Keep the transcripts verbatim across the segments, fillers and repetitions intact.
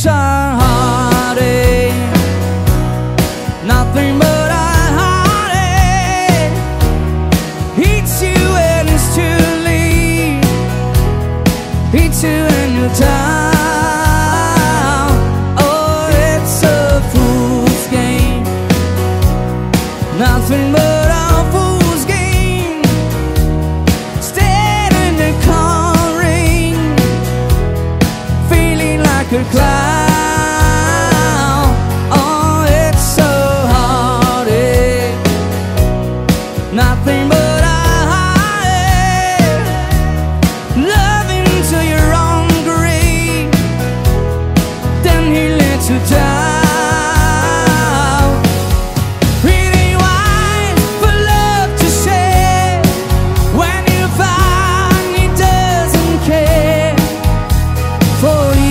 it's a heartache, nothing but a heartache. Hits you when it's too late, hits you when you're down. Oh, it's a fool's game, nothing but a clown. Oh, it's so heartache, nothing but a heartache. Loving till you're hungry, then he lets you down. Pretty wise for love to share, when you find he doesn't care for you.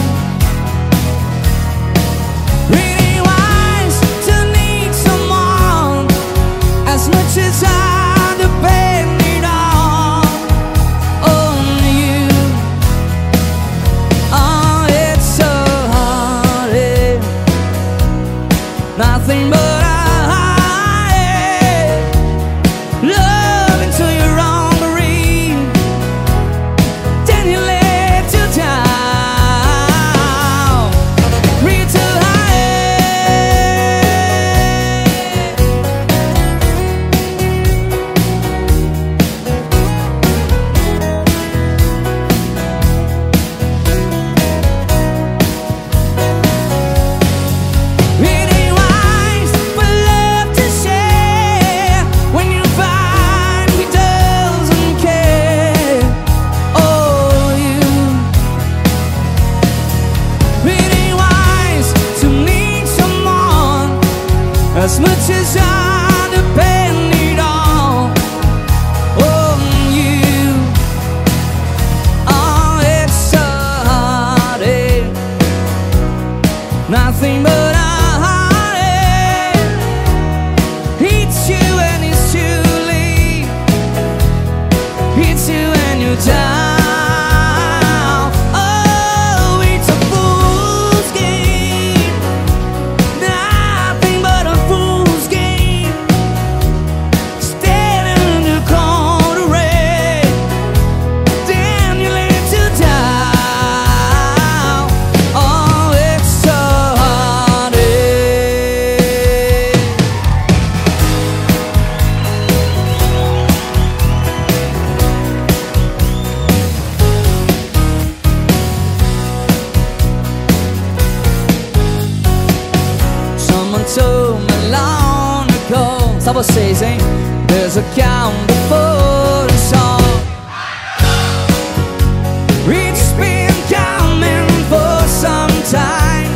Nothing but a heartache, love until you're hungry, then he lets you down. Read too as much as I depend it all on you. Oh, it's a heartache, nothing but a heartache. Hits you when it's too late, hits you when you're down. Told me long ago, stop what says, eh? There's a count before the song. It's been coming for some time.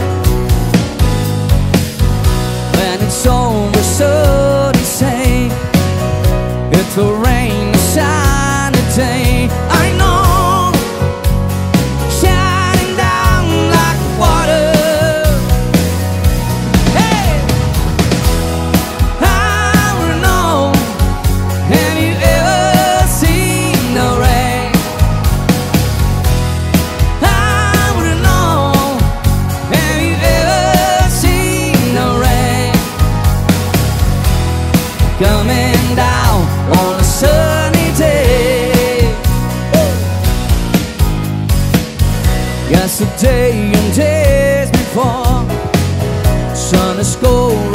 When it's over, so they say, it will rain a sunny day. I know, shining down like water. Coming down on a sunny day. Yesterday and days before, sun is cold.